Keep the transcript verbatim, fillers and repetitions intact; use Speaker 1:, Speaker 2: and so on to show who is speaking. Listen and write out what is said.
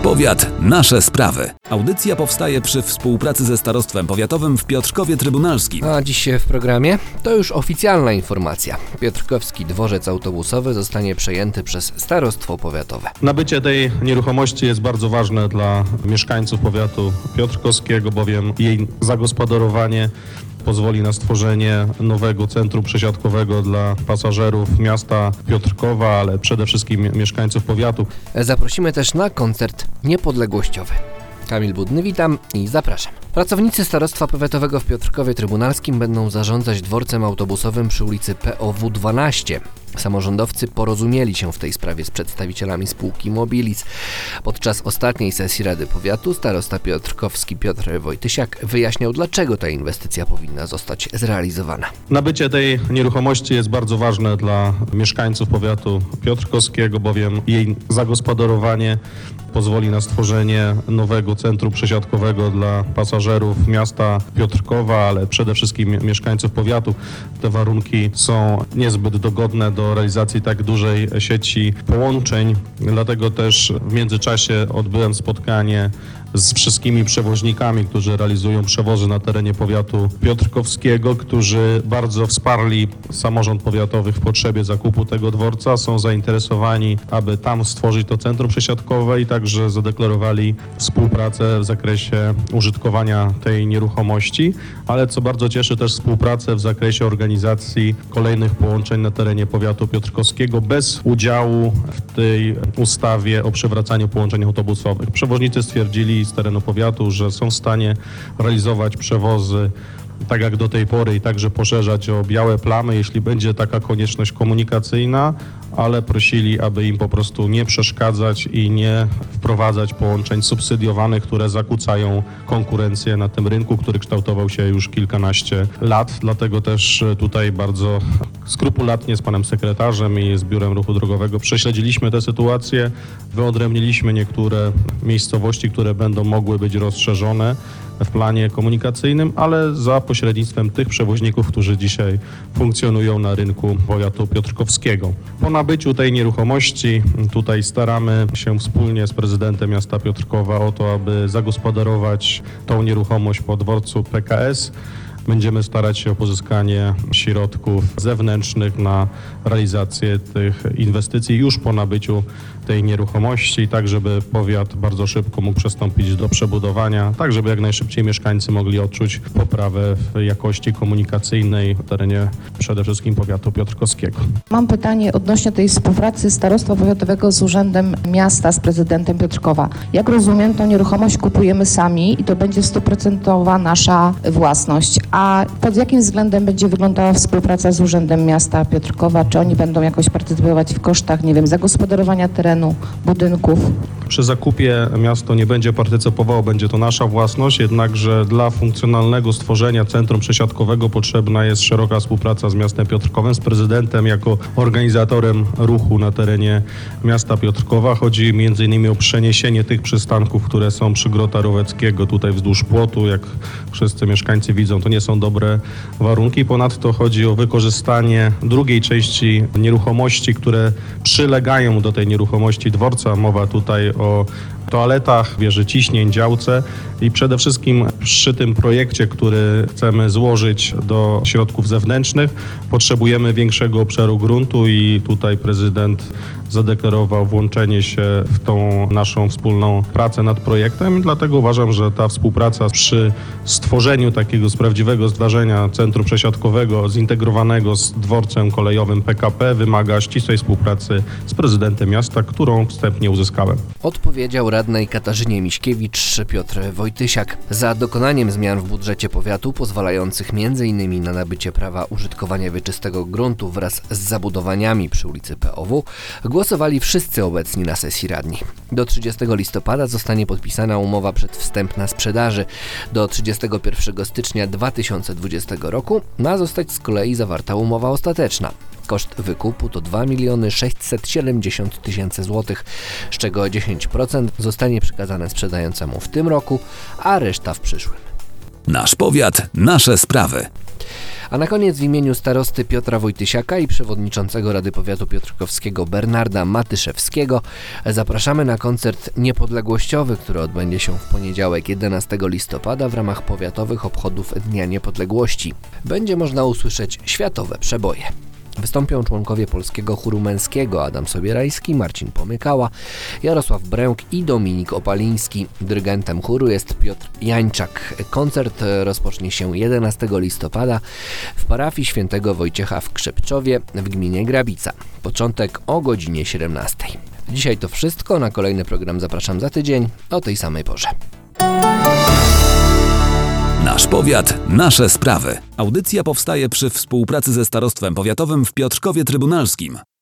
Speaker 1: powiat, nasze sprawy. Audycja powstaje przy współpracy ze Starostwem Powiatowym w Piotrkowie Trybunalskim.
Speaker 2: A dziś w programie to już oficjalna informacja. Piotrkowski dworzec autobusowy zostanie przejęty przez Starostwo Powiatowe.
Speaker 3: Nabycie tej nieruchomości jest bardzo ważne dla mieszkańców powiatu piotrkowskiego, bowiem jej zagospodarowanie pozwoli na stworzenie nowego centrum przesiadkowego dla pasażerów miasta Piotrkowa, ale przede wszystkim mieszkańców powiatu.
Speaker 2: Zaprosimy też na koncert niepodległościowy. Kamil Budny, witam i zapraszam. Pracownicy Starostwa Powiatowego w Piotrkowie Trybunalskim będą zarządzać dworcem autobusowym przy ulicy P O W dwanaście. Samorządowcy porozumieli się w tej sprawie z przedstawicielami spółki Mobilis. Podczas ostatniej sesji Rady Powiatu starosta piotrkowski Piotr Wojtysiak wyjaśniał, dlaczego ta inwestycja powinna zostać zrealizowana.
Speaker 3: Nabycie tej nieruchomości jest bardzo ważne dla mieszkańców powiatu piotrkowskiego, bowiem jej zagospodarowanie pozwoli na stworzenie nowego centrum przesiadkowego dla pasażerów miasta Piotrkowa, ale przede wszystkim mieszkańców powiatu. Te warunki są niezbyt dogodne do realizacji tak dużej sieci połączeń, dlatego też w międzyczasie odbyłem spotkanie z wszystkimi przewoźnikami, którzy realizują przewozy na terenie powiatu piotrkowskiego, którzy bardzo wsparli samorząd powiatowy w potrzebie zakupu tego dworca. Są zainteresowani, aby tam stworzyć to centrum przesiadkowe i także zadeklarowali współpracę w zakresie użytkowania tej nieruchomości, ale co bardzo cieszy, też współpracę w zakresie organizacji kolejnych połączeń na terenie powiatu piotrkowskiego bez udziału w tej ustawie o przywracaniu połączeń autobusowych. Przewoźnicy stwierdzili z terenu powiatu, że są w stanie realizować przewozy tak jak do tej pory i także poszerzać o białe plamy, jeśli będzie taka konieczność komunikacyjna, ale prosili, aby im po prostu nie przeszkadzać i nie wprowadzać połączeń subsydiowanych, które zakłócają konkurencję na tym rynku, który kształtował się już kilkanaście lat. Dlatego też tutaj bardzo skrupulatnie z panem sekretarzem i z Biurem Ruchu Drogowego prześledziliśmy tę sytuację, wyodrębniliśmy niektóre miejscowości, które będą mogły być rozszerzone w planie komunikacyjnym, ale za pośrednictwem tych przewoźników, którzy dzisiaj funkcjonują na rynku powiatu piotrkowskiego. Po nabyciu tej nieruchomości tutaj staramy się wspólnie z prezydentem miasta Piotrkowa o to, aby zagospodarować tą nieruchomość po dworcu P K S. Będziemy starać się o pozyskanie środków zewnętrznych na realizację tych inwestycji już po nabyciu tej nieruchomości, tak żeby powiat bardzo szybko mógł przystąpić do przebudowania, tak żeby jak najszybciej mieszkańcy mogli odczuć poprawę w jakości komunikacyjnej w terenie przede wszystkim powiatu piotrkowskiego.
Speaker 4: Mam pytanie odnośnie tej współpracy Starostwa Powiatowego z Urzędem Miasta, z prezydentem Piotrkowa. Jak rozumiem, tą nieruchomość kupujemy sami i to będzie stuprocentowa nasza własność. A pod jakim względem będzie wyglądała współpraca z Urzędem Miasta Piotrkowa? Czy oni będą jakoś partycypować w kosztach, nie wiem, zagospodarowania terenu, budynków?
Speaker 3: Przy zakupie miasto nie będzie partycypowało, będzie to nasza własność, jednakże dla funkcjonalnego stworzenia centrum przesiadkowego potrzebna jest szeroka współpraca z miastem Piotrkowem, z prezydentem jako organizatorem ruchu na terenie miasta Piotrkowa. Chodzi między innymi o przeniesienie tych przystanków, które są przy Grota Roweckiego, tutaj wzdłuż płotu. Jak wszyscy mieszkańcy widzą, to nie są dobre warunki. Ponadto chodzi o wykorzystanie drugiej części nieruchomości, które przylegają do tej nieruchomości dworca. Mowa tutaj o toaletach, wieży ciśnień, działce i przede wszystkim przy tym projekcie, który chcemy złożyć do środków zewnętrznych, potrzebujemy większego obszaru gruntu i tutaj prezydent zadeklarował włączenie się w tą naszą wspólną pracę nad projektem. Dlatego uważam, że ta współpraca przy stworzeniu takiego z prawdziwego zdarzenia centrum przesiadkowego zintegrowanego z dworcem kolejowym P K P wymaga ścisłej współpracy z prezydentem miasta, którą wstępnie uzyskałem.
Speaker 2: Odpowiedział radnej Katarzynie Miśkiewicz Piotr Wojtysiak. Za dokonaniem zmian w budżecie powiatu pozwalających między innymi na nabycie prawa użytkowania wieczystego gruntu wraz z zabudowaniami przy ulicy P O W głosowali wszyscy obecni na sesji radni. Do trzydziestego listopada zostanie podpisana umowa przedwstępna sprzedaży. Do trzydziestego pierwszego stycznia dwa tysiące dwudziestego roku ma zostać z kolei zawarta umowa ostateczna. Koszt wykupu to dwa miliony sześćset siedemdziesiąt tysięcy złotych, z czego dziesięć procent zostanie przekazane sprzedającemu w tym roku, a reszta w przyszłym.
Speaker 1: Nasz powiat, nasze sprawy.
Speaker 2: A na koniec w imieniu starosty Piotra Wojtysiaka i przewodniczącego Rady Powiatu Piotrkowskiego Bernarda Matyszewskiego zapraszamy na koncert niepodległościowy, który odbędzie się w poniedziałek jedenastego listopada w ramach powiatowych obchodów Dnia Niepodległości. Będzie można usłyszeć światowe przeboje. Wystąpią członkowie Polskiego Chóru Męskiego Adam Sobierajski, Marcin Pomykała, Jarosław Bręk i Dominik Opaliński. Dyrygentem chóru jest Piotr Jańczak. Koncert rozpocznie się jedenastego listopada w parafii świętego Wojciecha w Krzepczowie w gminie Grabica. Początek o godzinie siedemnastej. Dzisiaj to wszystko. Na kolejny program zapraszam za tydzień o tej samej porze.
Speaker 1: Nasz powiat, nasze sprawy. Audycja powstaje przy współpracy ze Starostwem Powiatowym w Piotrkowie Trybunalskim.